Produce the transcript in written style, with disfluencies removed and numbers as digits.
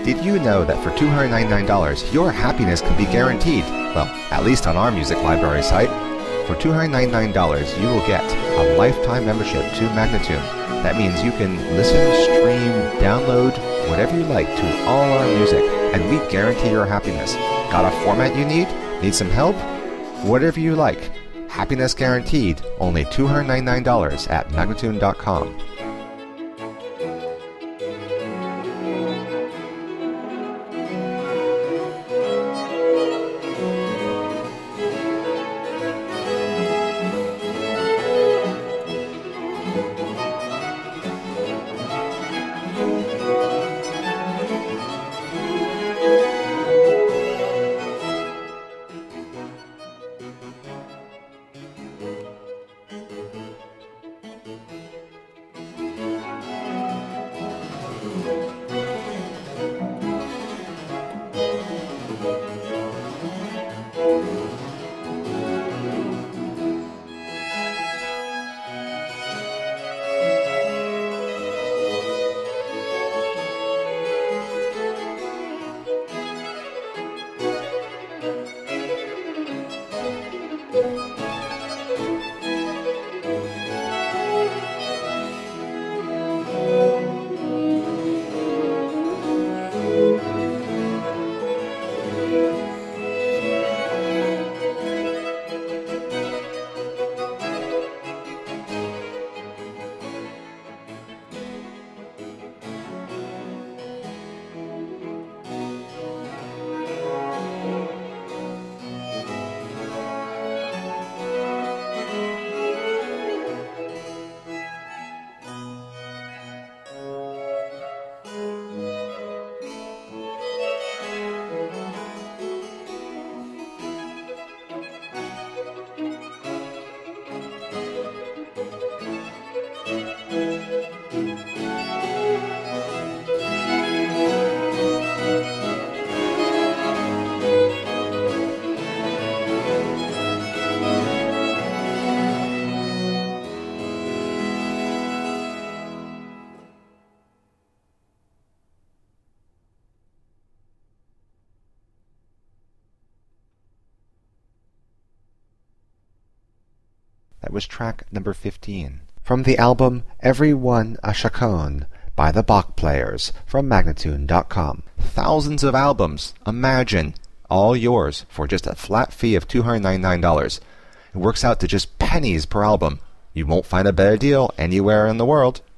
Did you know that for $299, your happiness can be guaranteed? Well, at least on our music library site. For $299, you will get a lifetime membership to Magnatune. That means you can listen, stream, download, whatever you like to all our music, and we guarantee your happiness. Got a format you need? Need some help? Whatever you like. Happiness guaranteed. Only $299 at Magnatune.com. That was track number 15 from the album Everyone a Chaconne by the Bach Players from Magnatune.com. Thousands of albums, imagine, all yours for just a flat fee of $299. It works out to just pennies per album. You won't find a better deal anywhere in the world.